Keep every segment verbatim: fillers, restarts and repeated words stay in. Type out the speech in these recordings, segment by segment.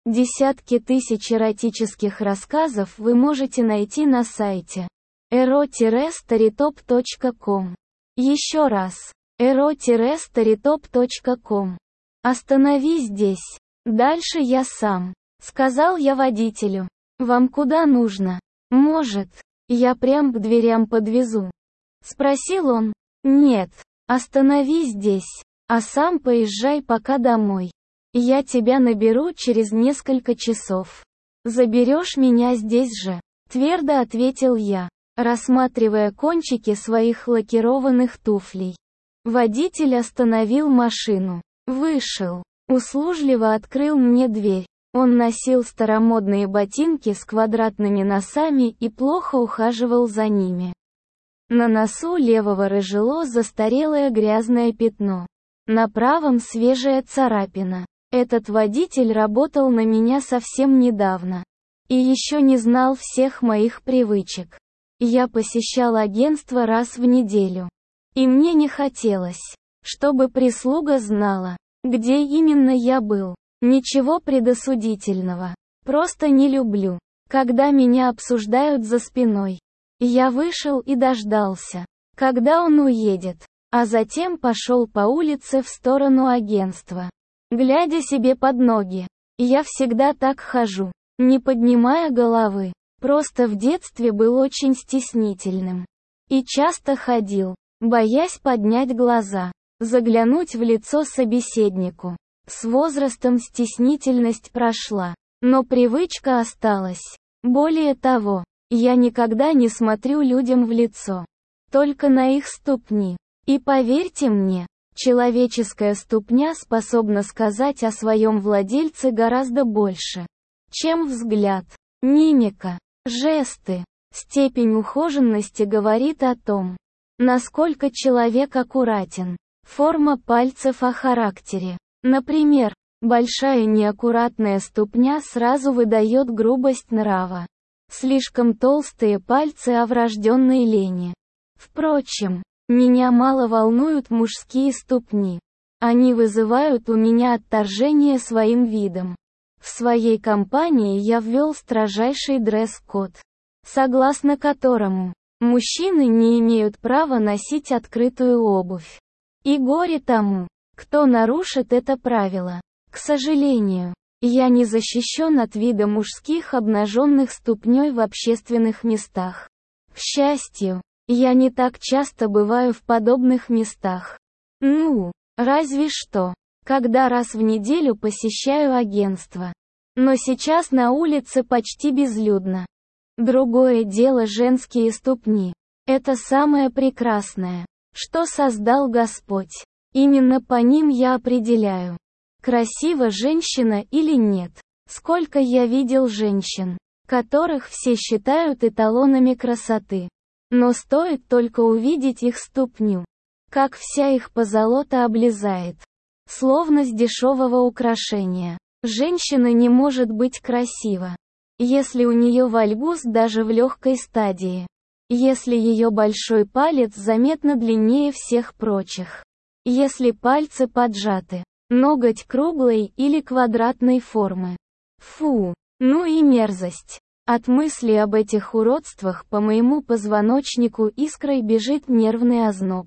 Десятки тысяч эротических рассказов вы можете найти на сайте эро старитоп точка ком. Еще раз. эро старитоп точка ком. Останови здесь. Дальше я сам. Сказал я водителю. Вам куда нужно? Может, я прям к дверям подвезу? Спросил он. Нет. Останови здесь. А сам поезжай пока домой. Я тебя наберу через несколько часов. Заберешь меня здесь же? Твердо ответил я, рассматривая кончики своих лакированных туфлей. Водитель остановил машину. Вышел. Услужливо открыл мне дверь. Он носил старомодные ботинки с квадратными носами и плохо ухаживал за ними. На носу левого рыжело застарелое грязное пятно. На правом свежая царапина. Этот водитель работал на меня совсем недавно. И еще не знал всех моих привычек. Я посещал агентство раз в неделю. И мне не хотелось, чтобы прислуга знала, где именно я был. Ничего предосудительного. Просто не люблю, когда меня обсуждают за спиной. Я вышел и дождался, когда он уедет, а затем пошел по улице в сторону агентства. Глядя себе под ноги. Я всегда так хожу, не поднимая головы. Просто в детстве был очень стеснительным. И часто ходил, боясь поднять глаза, заглянуть в лицо собеседнику. С возрастом стеснительность прошла, но привычка осталась. Более того, я никогда не смотрю людям в лицо, только на их ступни. И поверьте мне, человеческая ступня способна сказать о своем владельце гораздо больше, чем взгляд, мимика, жесты. Степень ухоженности говорит о том, насколько человек аккуратен. Форма пальцев о характере. Например, большая неаккуратная ступня сразу выдает грубость нрава. Слишком толстые пальцы о врожденной лени. Впрочем, меня мало волнуют мужские ступни. Они вызывают у меня отторжение своим видом. В своей компании я ввел строжайший дресс-код, согласно которому мужчины не имеют права носить открытую обувь. И горе тому, кто нарушит это правило. К сожалению, я не защищен от вида мужских обнаженных ступней в общественных местах. К счастью, я не так часто бываю в подобных местах. Ну, разве что, когда раз в неделю посещаю агентство. Но сейчас на улице почти безлюдно. Другое дело женские ступни. Это самое прекрасное, что создал Господь. Именно по ним я определяю, красива женщина или нет. Сколько я видел женщин, которых все считают эталонами красоты. Но стоит только увидеть их ступню, как вся их позолота облезает. Словно с дешевого украшения. Женщина не может быть красива, если у нее вальгус даже в легкой стадии. Если ее большой палец заметно длиннее всех прочих. Если пальцы поджаты, ноготь круглой или квадратной формы. Фу, ну и мерзость. От мысли об этих уродствах по моему позвоночнику искрой бежит нервный озноб.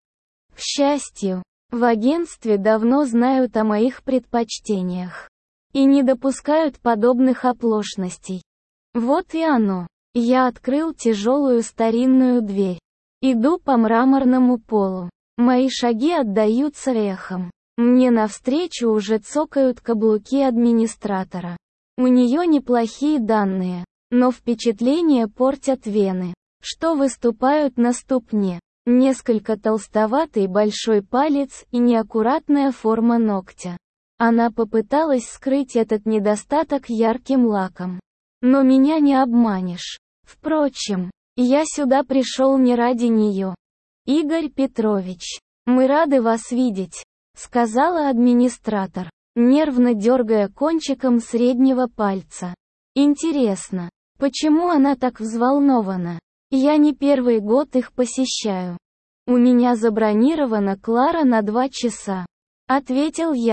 К счастью, в агентстве давно знают о моих предпочтениях. И не допускают подобных оплошностей. Вот и оно. Я открыл тяжелую старинную дверь. Иду по мраморному полу. Мои шаги отдаются эхом. Мне навстречу уже цокают каблуки администратора. У нее неплохие данные, но впечатление портят вены, что выступают на ступне. Несколько толстоватый большой палец и неаккуратная форма ногтя. Она попыталась скрыть этот недостаток ярким лаком. Но меня не обманешь. Впрочем, я сюда пришел не ради нее. Игорь Петрович, мы рады вас видеть, сказала администратор, нервно дергая кончиком среднего пальца. Интересно, почему она так взволнована? Я не первый год их посещаю. У меня забронирована Клара на два часа. Ответил я.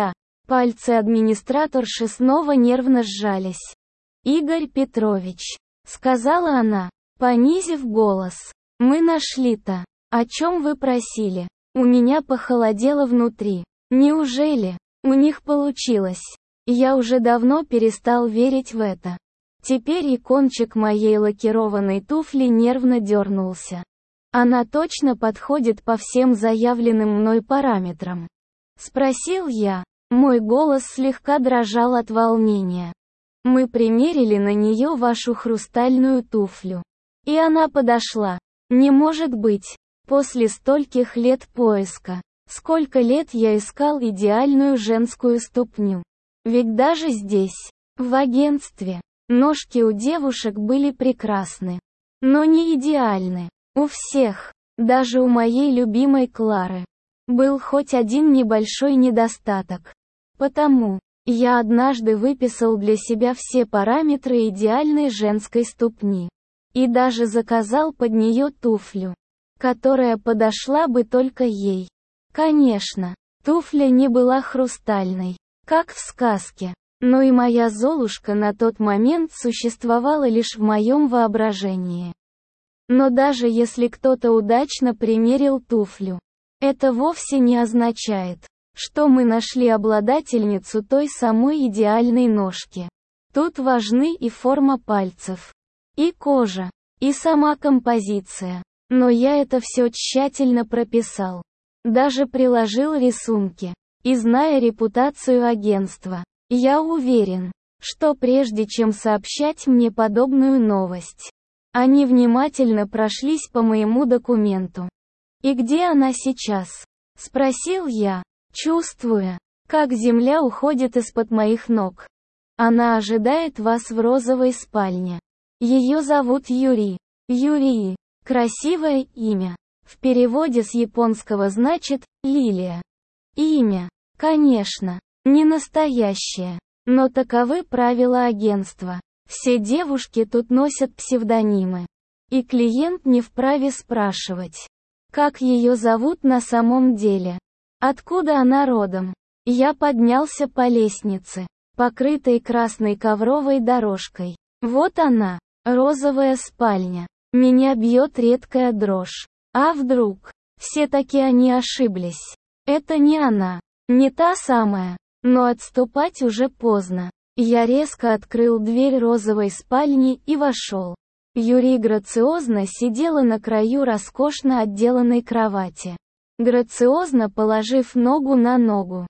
Пальцы администраторши снова нервно сжались. «Игорь Петрович», — сказала она, понизив голос, — «мы нашли-то. О чем вы просили?» У меня похолодело внутри. Неужели у них получилось? Я уже давно перестал верить в это. Теперь и кончик моей лакированной туфли нервно дернулся. Она точно подходит по всем заявленным мной параметрам? Спросил я. Мой голос слегка дрожал от волнения. Мы примерили на нее вашу хрустальную туфлю. И она подошла. Не может быть. После стольких лет поиска. Сколько лет я искал идеальную женскую ступню. Ведь даже здесь, в агентстве, ножки у девушек были прекрасны. Но не идеальны. У всех, даже у моей любимой Клары, был хоть один небольшой недостаток. Потому, я однажды выписал для себя все параметры идеальной женской ступни. И даже заказал под нее туфлю, которая подошла бы только ей. Конечно, туфля не была хрустальной, как в сказке, но и моя Золушка на тот момент существовала лишь в моем воображении. Но даже если кто-то удачно примерил туфлю, это вовсе не означает, что мы нашли обладательницу той самой идеальной ножки. Тут важны и форма пальцев, и кожа, и сама композиция. Но я это все тщательно прописал. Даже приложил рисунки. И зная репутацию агентства, я уверен, что прежде чем сообщать мне подобную новость, они внимательно прошлись по моему документу. «И где она сейчас?» — спросил я, чувствуя, как земля уходит из-под моих ног. «Она ожидает вас в розовой спальне. Ее зовут Юри. Юрий. Красивое имя. В переводе с японского значит «лилия». Имя, конечно, не настоящее, но таковы правила агентства. Все девушки тут носят псевдонимы. И клиент не вправе спрашивать, как ее зовут на самом деле. Откуда она родом? Я поднялся по лестнице, покрытой красной ковровой дорожкой. Вот она, розовая спальня. Меня бьет редкая дрожь. А вдруг? Все-таки они ошиблись. Это не она. Не та самая. Но отступать уже поздно. Я резко открыл дверь розовой спальни и вошел. Юри грациозно сидела на краю роскошно отделанной кровати, грациозно положив ногу на ногу.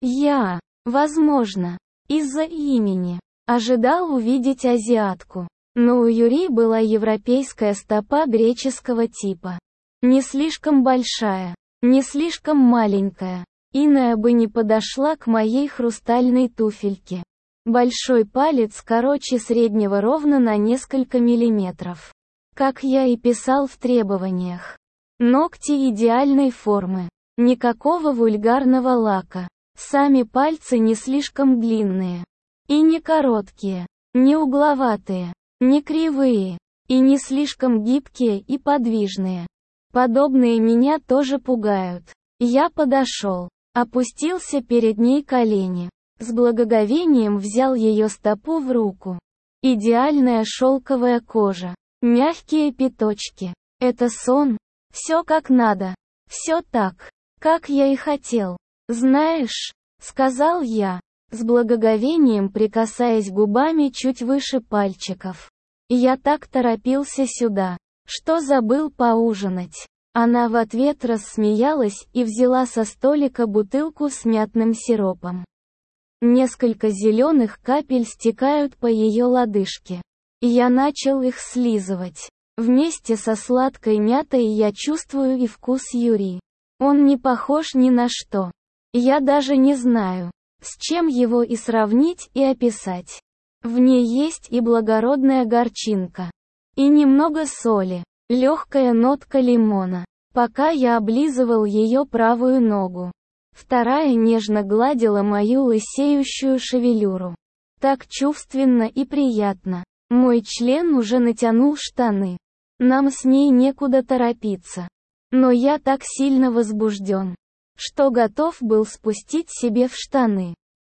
Я, возможно, из-за имени, ожидал увидеть азиатку. Но у Юри была европейская стопа греческого типа. Не слишком большая, не слишком маленькая. Иная бы не подошла к моей хрустальной туфельке. Большой палец короче среднего ровно на несколько миллиметров. Как я и писал в требованиях. Ногти идеальной формы. Никакого вульгарного лака. Сами пальцы не слишком длинные. И не короткие, не угловатые, не кривые, и не слишком гибкие и подвижные. Подобные меня тоже пугают. Я подошел, опустился перед ней колени. С благоговением взял ее стопу в руку. Идеальная шелковая кожа, мягкие пяточки. Это сон? Все как надо. Все так, как я и хотел. Знаешь, сказал я, с благоговением прикасаясь губами чуть выше пальчиков. Я так торопился сюда, что забыл поужинать. Она в ответ рассмеялась и взяла со столика бутылку с мятным сиропом. Несколько зеленых капель стекают по ее лодыжке. Я начал их слизывать. Вместе со сладкой мятой я чувствую и вкус Юри. Он не похож ни на что. Я даже не знаю, с чем его и сравнить, и описать. В ней есть и благородная горчинка, и немного соли, легкая нотка лимона. Пока я облизывал ее правую ногу, вторая нежно гладила мою лысеющую шевелюру. Так чувственно и приятно. Мой член уже натянул штаны. Нам с ней некуда торопиться. Но я так сильно возбужден, что готов был спустить себе в штаны.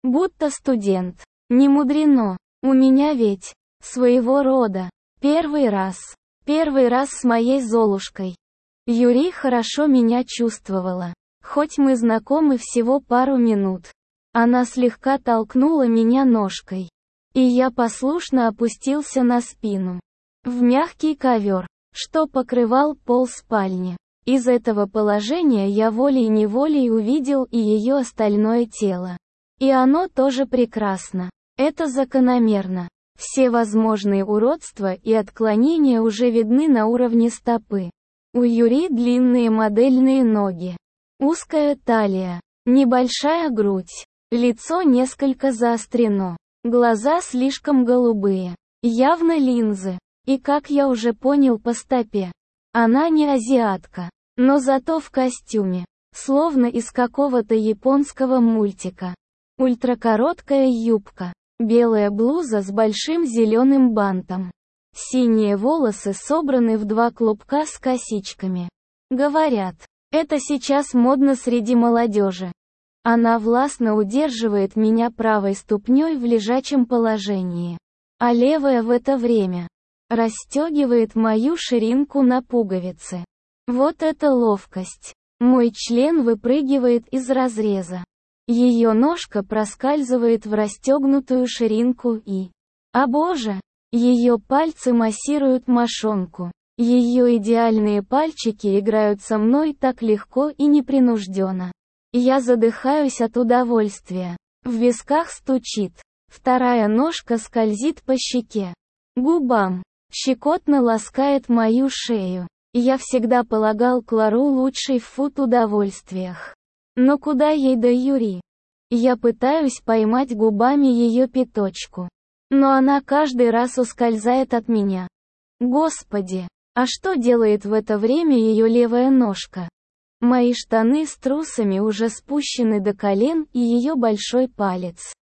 Будто студент. Не мудрено. У меня ведь своего рода первый раз. Первый раз с моей Золушкой. Юри хорошо меня чувствовала. Хоть мы знакомы всего пару минут. Она слегка толкнула меня ножкой. И я послушно опустился на спину. В мягкий ковер, что покрывал пол спальни. Из этого положения я волей-неволей увидел и ее остальное тело. И оно тоже прекрасно. Это закономерно. Все возможные уродства и отклонения уже видны на уровне стопы. У Юри длинные модельные ноги. Узкая талия. Небольшая грудь. Лицо несколько заострено. Глаза слишком голубые. Явно линзы. И как я уже понял по стопе. Она не азиатка. Но зато в костюме. Словно из какого-то японского мультика. Ультракороткая юбка. Белая блуза с большим зеленым бантом. Синие волосы собраны в два клубка с косичками. Говорят, это сейчас модно среди молодежи. Она властно удерживает меня правой ступней в лежачем положении. А левая в это время расстегивает мою ширинку на пуговицы. Вот это ловкость. Мой член выпрыгивает из разреза. Ее ножка проскальзывает в расстегнутую ширинку и... О боже! Ее пальцы массируют мошонку. Ее идеальные пальчики играют со мной так легко и непринужденно. Я задыхаюсь от удовольствия. В висках стучит. Вторая ножка скользит по щеке. Губам. Щекотно ласкает мою шею. Я всегда полагал Клару лучшей в фуд-удовольствиях. Но куда ей до Юри? Я пытаюсь поймать губами ее пяточку. Но она каждый раз ускользает от меня. Господи, а что делает в это время ее левая ножка? Мои штаны с трусами уже спущены до колен и ее большой палец,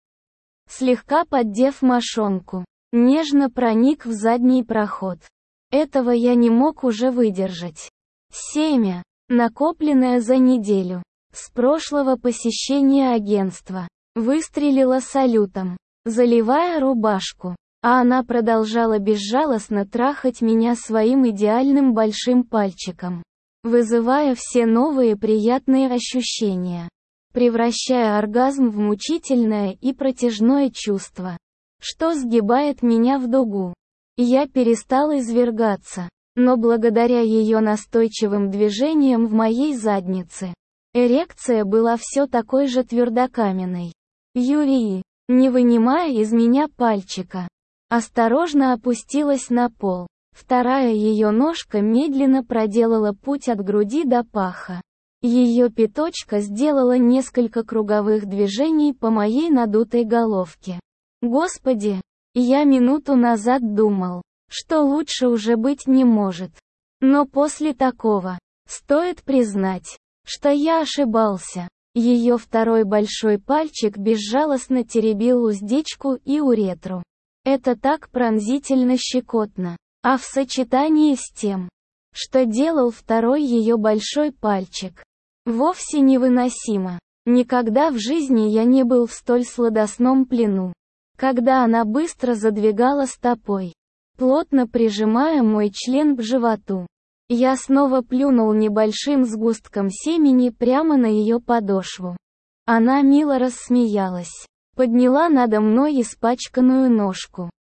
слегка поддев мошонку, нежно проник в задний проход. Этого я не мог уже выдержать. Семя, накопленное за неделю. С прошлого посещения агентства. Выстрелила салютом, заливая рубашку. А она продолжала безжалостно трахать меня своим идеальным большим пальчиком, вызывая все новые приятные ощущения, превращая оргазм в мучительное и протяжное чувство, что сгибает меня в дугу. Я перестал извергаться, но благодаря ее настойчивым движениям в моей заднице, эрекция была все такой же твердокаменной. Юрий, не вынимая из меня пальчика, осторожно опустилась на пол. Вторая ее ножка медленно проделала путь от груди до паха. Ее пяточка сделала несколько круговых движений по моей надутой головке. Господи, я минуту назад думал, что лучше уже быть не может. Но после такого, стоит признать, что я ошибался. Ее второй большой пальчик безжалостно теребил уздечку и уретру. Это так пронзительно щекотно. А в сочетании с тем, что делал второй ее большой пальчик, вовсе невыносимо. Никогда в жизни я не был в столь сладостном плену. Когда она быстро задвигала стопой, плотно прижимая мой член к животу, я снова плюнул небольшим сгустком семени прямо на ее подошву. Она мило рассмеялась, подняла надо мной испачканную ножку.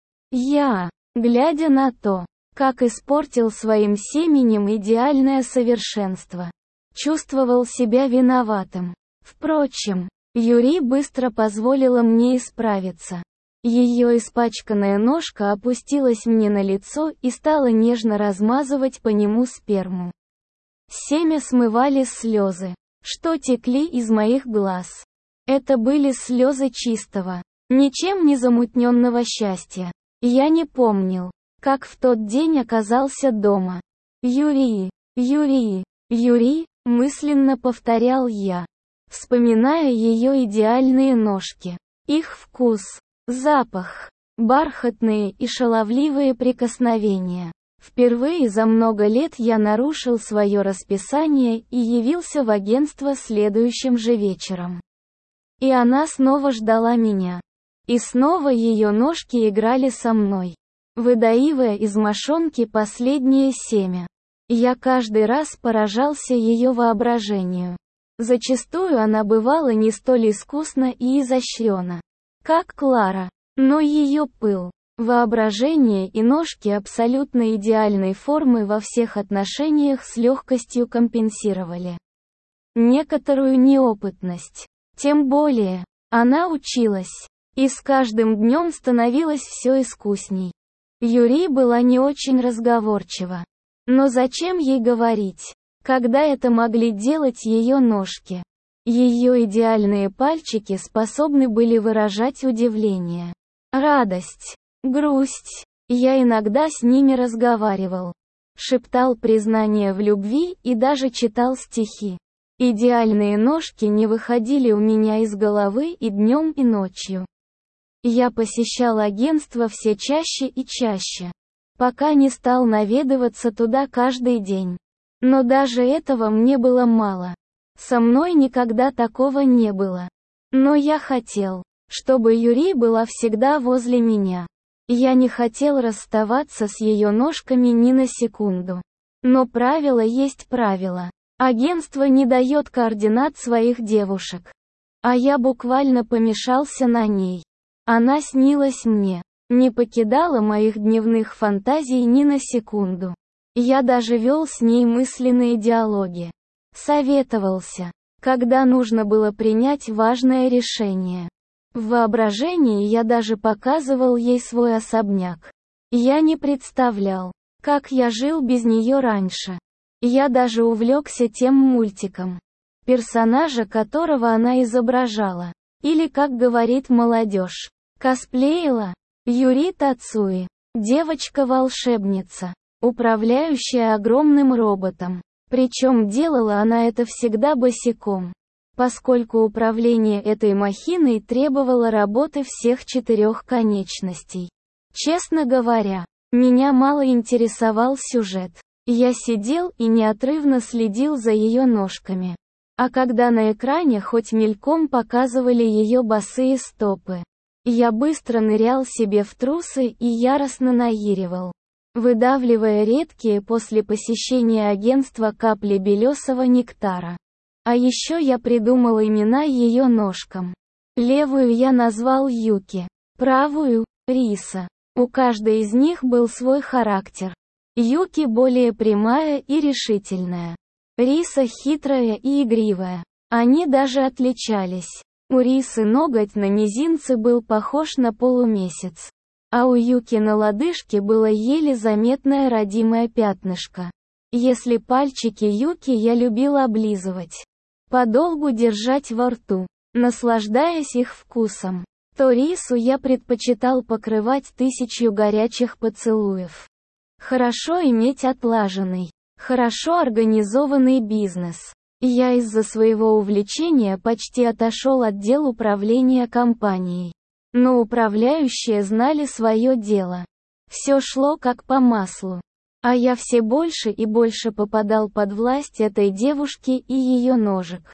Я, глядя на то, как испортил своим семенем идеальное совершенство, чувствовал себя виноватым. Впрочем, Юри быстро позволила мне исправиться. Ее испачканная ножка опустилась мне на лицо и стала нежно размазывать по нему сперму. Семя смывали слезы, что текли из моих глаз. Это были слезы чистого, ничем не замутненного счастья. Я не помнил, как в тот день оказался дома. Юрий, Юрий, Юрий, мысленно повторял я, вспоминая ее идеальные ножки, их вкус, запах, бархатные и шаловливые прикосновения. Впервые за много лет я нарушил свое расписание и явился в агентство следующим же вечером. И она снова ждала меня. И снова ее ножки играли со мной, выдаивая из мошонки последнее семя. Я каждый раз поражался ее воображению. Зачастую она бывала не столь искусна и изощрена, как Клара, но ее пыл, воображение и ножки абсолютно идеальной формы во всех отношениях с легкостью компенсировали некоторую неопытность. Тем более, она училась, и с каждым днем становилась все искусней. Юри была не очень разговорчива. Но зачем ей говорить, когда это могли делать ее ножки? Ее идеальные пальчики способны были выражать удивление, радость, грусть. Я иногда с ними разговаривал, шептал признания в любви и даже читал стихи. Идеальные ножки не выходили у меня из головы и днем, и ночью. Я посещал агентство все чаще и чаще, пока не стал наведываться туда каждый день. Но даже этого мне было мало. Со мной никогда такого не было. Но я хотел, чтобы Юри была всегда возле меня. Я не хотел расставаться с ее ножками ни на секунду. Но правило есть правило. Агентство не дает координат своих девушек. А я буквально помешался на ней. Она снилась мне, не покидала моих дневных фантазий ни на секунду. Я даже вел с ней мысленные диалоги. Советовался, когда нужно было принять важное решение. В воображении я даже показывал ей свой особняк. Я не представлял, как я жил без нее раньше. Я даже увлекся тем мультиком, персонажа которого она изображала. Или, как говорит молодежь, косплеила. Юри Тацуи, девочка-волшебница, управляющая огромным роботом. Причем делала она это всегда босиком, поскольку управление этой махиной требовало работы всех четырех конечностей. Честно говоря, меня мало интересовал сюжет. Я сидел и неотрывно следил за ее ножками. А когда на экране хоть мельком показывали ее босые стопы, я быстро нырял себе в трусы и яростно наиривал, выдавливая редкие после посещения агентства капли белесого нектара. А еще я придумал имена ее ножкам. Левую я назвал Юки, правую — Риса. У каждой из них был свой характер. Юки более прямая и решительная. Риса хитрая и игривая. Они даже отличались. У Рисы ноготь на мизинце был похож на полумесяц. А у Юки на лодыжке было еле заметное родимое пятнышко. Если пальчики Юки я любил облизывать, подолгу держать во рту, наслаждаясь их вкусом, то Рису я предпочитал покрывать тысячью горячих поцелуев. Хорошо иметь отлаженный, хорошо организованный бизнес. Я из-за своего увлечения почти отошел от дел управления компанией. Но управляющие знали свое дело. Все шло как по маслу. А я все больше и больше попадал под власть этой девушки и ее ножек.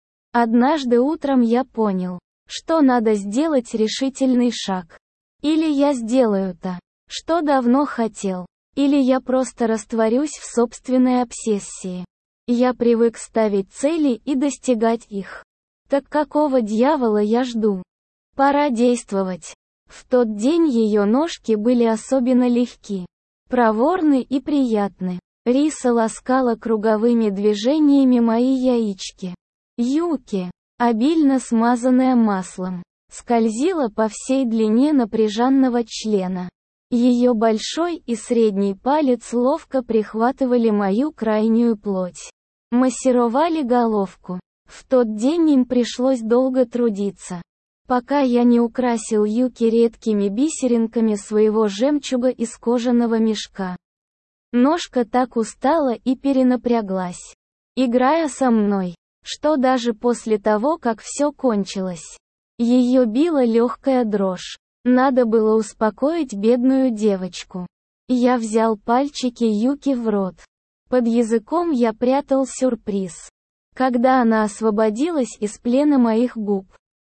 Однажды утром я понял, что надо сделать решительный шаг. Или я сделаю то, что давно хотел. Или я просто растворюсь в собственной обсессии. Я привык ставить цели и достигать их. Так какого дьявола я жду? Пора действовать. В тот день ее ножки были особенно легки, проворны и приятны. Риса ласкала круговыми движениями мои яички. Юки, обильно смазанная маслом, скользила по всей длине напряженного члена. Ее большой и средний палец ловко прихватывали мою крайнюю плоть. Массировали головку. В тот день им пришлось долго трудиться, пока я не украсил Юки редкими бисеринками своего жемчуга из кожаного мешка. Ножка так устала и перенапряглась, играя со мной, что даже после того, как все кончилось, ее била легкая дрожь. Надо было успокоить бедную девочку. Я взял пальчики Юки в рот. Под языком я прятал сюрприз. Когда она освободилась из плена моих губ,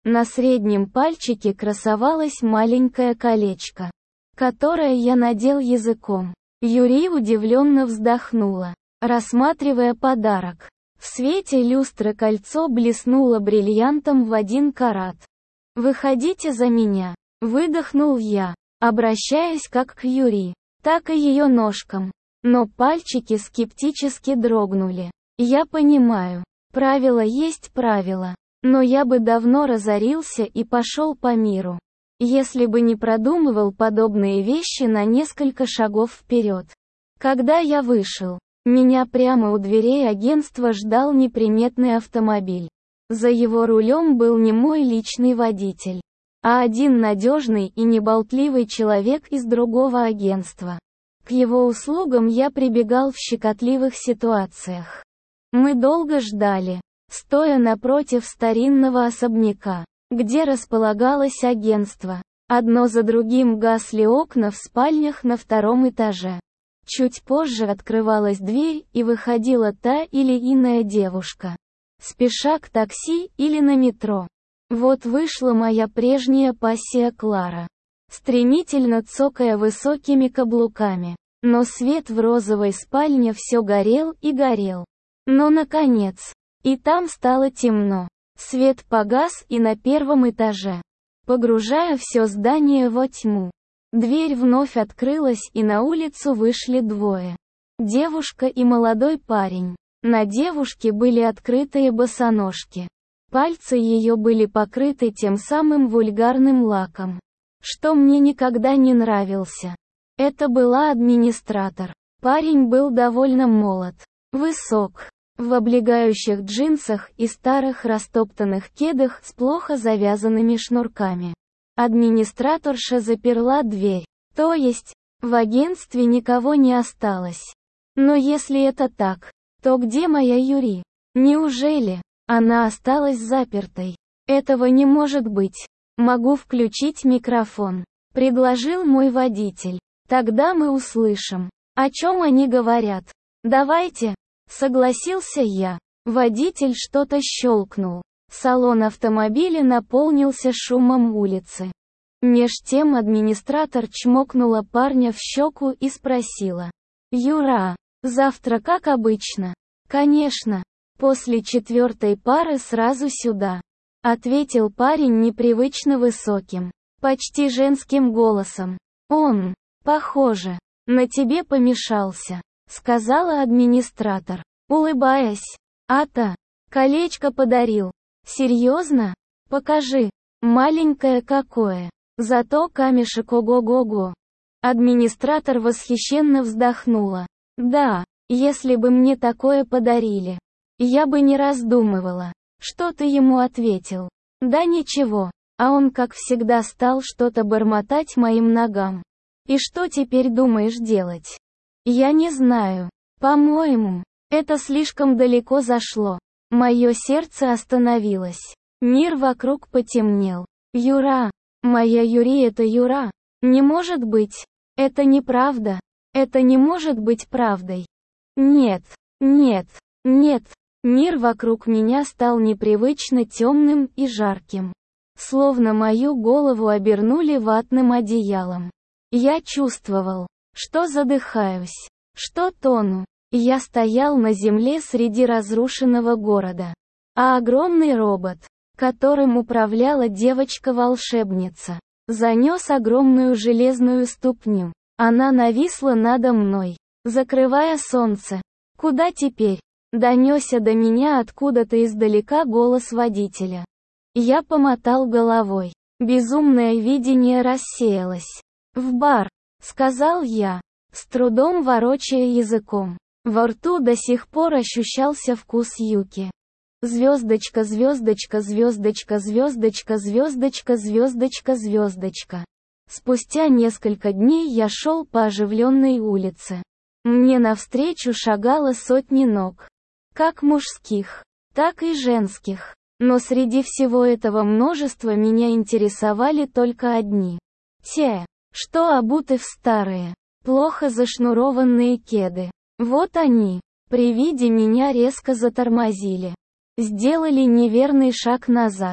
На среднем пальчике красовалось маленькое колечко, которое я надел языком. Юри удивленно вздохнула, рассматривая подарок. В свете люстры кольцо блеснуло бриллиантом в один карат. «Выходите за меня», — выдохнул я, обращаясь как к Юри, так и ее ножкам. Но пальчики скептически дрогнули. «Я понимаю. Правило есть правило. Но я бы давно разорился и пошел по миру, если бы не продумывал подобные вещи на несколько шагов вперед. Когда я вышел, меня прямо у дверей агентства ждал неприметный автомобиль. За его рулем был не мой личный водитель, а один надежный и неболтливый человек из другого агентства. К его услугам я прибегал в щекотливых ситуациях. Мы долго ждали, стоя напротив старинного особняка, где располагалось агентство. Одно за другим гасли окна в спальнях на втором этаже. Чуть позже открывалась дверь, и выходила та или иная девушка, спеша к такси или на метро. Вот вышла моя прежняя пассия Клара, стремительно цокая высокими каблуками. Но свет в розовой спальне все горел и горел. Но наконец, и там стало темно. Свет погас и на первом этаже, погружая все здание во тьму. Дверь вновь открылась, и на улицу вышли двое. Девушка и молодой парень. На девушке были открытые босоножки. Пальцы ее были покрыты тем самым вульгарным лаком, что мне никогда не нравился. Это была администратор. Парень был довольно молод, высок, в облегающих джинсах и старых растоптанных кедах с плохо завязанными шнурками. Администраторша заперла дверь, то есть, в агентстве никого не осталось. Но если это так, то где моя Юри? Неужели она осталась запертой? Этого не может быть. Могу включить микрофон, предложил мой водитель. Тогда мы услышим, о чем они говорят. Давайте, согласился я. Водитель что-то щелкнул. Салон автомобиля наполнился шумом улицы. Меж тем администратор чмокнула парня в щеку и спросила: «Юра, завтра как обычно?» «Конечно. После четвертой пары сразу сюда», — ответил парень непривычно высоким, почти женским голосом. «Он, похоже, на тебе помешался», — сказала администратор, улыбаясь. «А-то, колечко подарил. Серьезно? Покажи. Маленькое какое. Зато камешек ого-го-го». Администратор восхищенно вздохнула. «Да, если бы мне такое подарили, я бы не раздумывала». «Что ты ему ответил?» «Да ничего». А он как всегда стал что-то бормотать моим ногам. «И что теперь думаешь делать?» «Я не знаю. По-моему, это слишком далеко зашло». Мое сердце остановилось. Мир вокруг потемнел. «Юра, моя Юри, это Юра. Не может быть. Это неправда. Это не может быть правдой. Нет, нет, нет». Мир вокруг меня стал непривычно темным и жарким. Словно мою голову обернули ватным одеялом. Я чувствовал, что задыхаюсь, что тону. Я стоял на земле среди разрушенного города. А огромный робот, которым управляла девочка-волшебница, занес огромную железную ступню. Она нависла надо мной, закрывая солнце. «Куда теперь?» — донесся до меня откуда-то издалека голос водителя. Я помотал головой. Безумное видение рассеялось. «В бар», — сказал я, с трудом ворочая языком. Во рту до сих пор ощущался вкус юки. Звездочка, звездочка, звездочка, звездочка, звездочка, звездочка, звездочка. Спустя несколько дней я шел по оживленной улице. Мне навстречу шагало сотни ног. Как мужских, так и женских. Но среди всего этого множества меня интересовали только одни. Те, что обуты в старые, плохо зашнурованные кеды. Вот они, при виде меня резко затормозили. Сделали неверный шаг назад.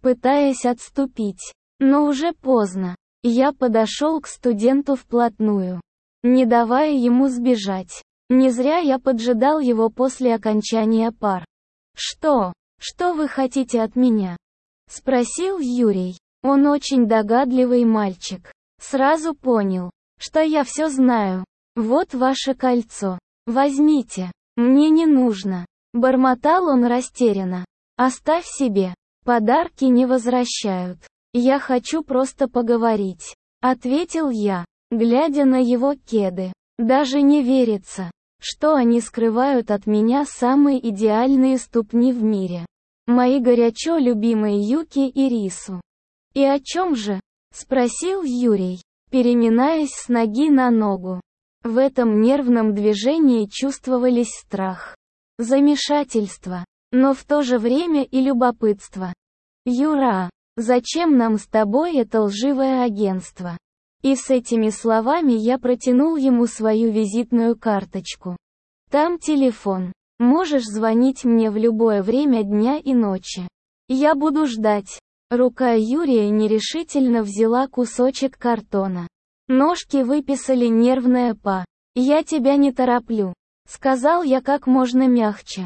пытаясь отступить. Но уже поздно. Я подошел к студенту вплотную, не давая ему сбежать. Не зря я поджидал его после окончания пар. «Что? Что вы хотите от меня?» — спросил Юрий. Он очень догадливый мальчик. Сразу понял, что я все знаю. «Вот ваше кольцо. Возьмите. Мне не нужно». Бормотал он растерянно. «Оставь себе. Подарки не возвращают. Я хочу просто поговорить», — ответил я, глядя на его кеды. Даже не верится, что они скрывают от меня самые идеальные ступни в мире. Мои горячо любимые Юки и Рису. «И о чем же?» — спросил Юрий, переминаясь с ноги на ногу. В этом нервном движении чувствовались страх, замешательство, но в то же время и любопытство. «Юра, зачем нам с тобой это лживое агентство?» И с этими словами я протянул ему свою визитную карточку. «Там телефон. Можешь звонить мне в любое время дня и ночи. Я буду ждать». Рука Юрия нерешительно взяла кусочек картона. Ножки выписали нервное «па». «Я тебя не тороплю», — сказал я как можно мягче.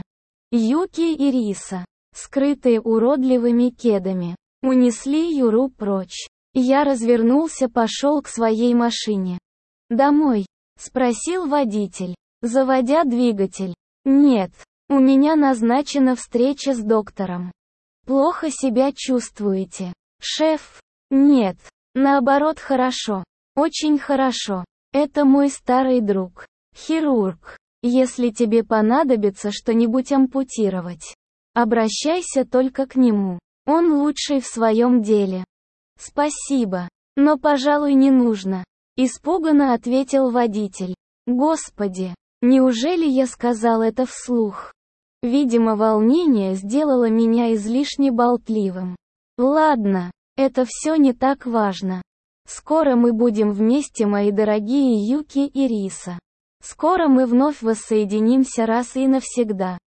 Юки и Риса, скрытые уродливыми кедами, унесли Юру прочь. Я развернулся, пошел к своей машине. «Домой?» — спросил водитель, заводя двигатель. «Нет, у меня назначена встреча с доктором». «Плохо себя чувствуете, шеф?» «Нет, наоборот, хорошо. Очень хорошо. Это мой старый друг, хирург. Если тебе понадобится что-нибудь ампутировать, обращайся только к нему. Он лучший в своем деле». «Спасибо, но, пожалуй, не нужно», — испуганно ответил водитель. «Господи, неужели я сказал это вслух?» Видимо, волнение сделало меня излишне болтливым. «Ладно, это все не так важно. Скоро мы будем вместе, мои дорогие Юки и Риса. Скоро мы вновь воссоединимся раз и навсегда.